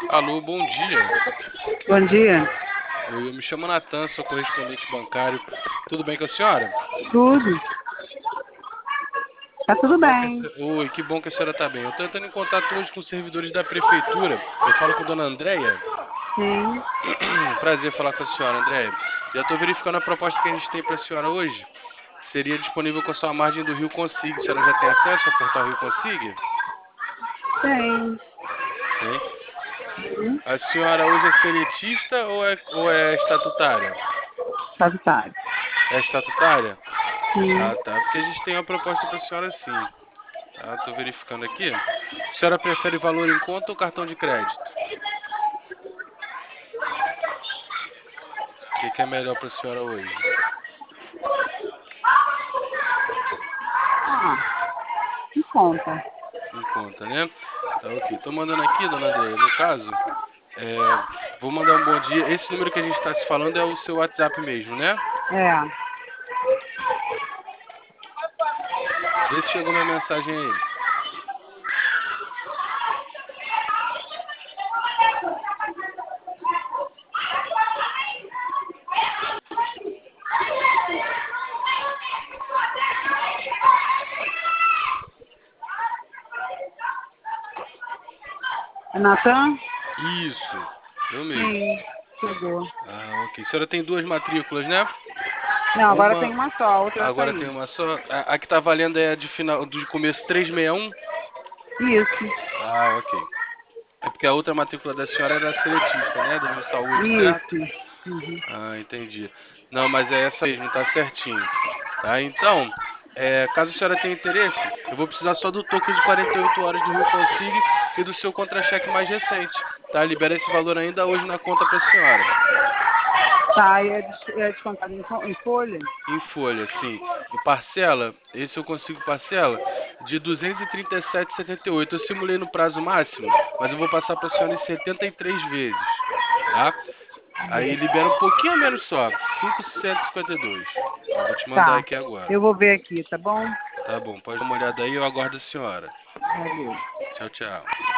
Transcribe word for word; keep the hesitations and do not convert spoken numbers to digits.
Alô, bom dia. Bom dia. Eu, eu me chamo Natan, sou correspondente bancário. Tudo bem com a senhora? Tudo? Tá Que tudo bom que a bem. senhora... Oi, que bom que a senhora está bem. Eu estou entrando em contato hoje com os servidores da prefeitura. Eu falo com a dona Andréia. Sim. Prazer falar com a senhora, Andréia. Já estou verificando a proposta que a gente tem para a senhora hoje. Seria disponível com a sua margem do Rio Consigue. A senhora já tem acesso ao portal Rio Consigue? Tem. Tem. Hum, A senhora hoje é seletista ou é, ou é estatutária? Sagitário. É estatutária? Sim. Ah, tá. Porque a gente tem uma proposta para a senhora sim. Tá, tô verificando aqui. A senhora prefere valor em conta ou cartão de crédito? O que que é melhor para a senhora hoje? Ah, me conta. Em conta, né? Tá, ok. Tô mandando aqui, dona Andréia, no caso, é, vou mandar um bom dia. Esse número que a gente está se falando é o seu WhatsApp mesmo, né? É. Vê se chegou minha mensagem aí. É Natan? Isso, eu mesmo. Sim. Chegou. Ah, ok. A senhora tem duas matrículas, né? Não, agora tem Uma, uma só, a outra vai agora tem sair. uma só. A, a que tá valendo é a de final, do começo trezentos e sessenta e um? Isso. Ah, ok. É porque a outra matrícula da senhora era seletista, né? Do New Saúde, certo? Isso. Uhum. Ah, entendi. Não, mas é essa mesmo, tá certinho. Tá? Então, é, caso a senhora tenha interesse, eu vou precisar só do token de quarenta e oito horas do Rio Consigne e do seu contra-cheque mais recente. Tá? Libera esse valor ainda hoje na conta para a senhora. Tá, e é, des é descontado em, fo- em folha? Em folha, sim. E parcela, esse eu consigo parcela de duzentos e trinta e sete reais e setenta e oito. Eu simulei no prazo máximo, mas eu vou passar para a senhora em setenta e três vezes. Tá? Aí libera um pouquinho a menos só, cinco mil seiscentos e cinquenta e dois. Ó, vou te mandar Tá. aqui agora. Eu vou ver aqui, tá bom? Tá bom, pode dar uma olhada aí, eu aguardo a senhora. Valeu. Tchau, tchau.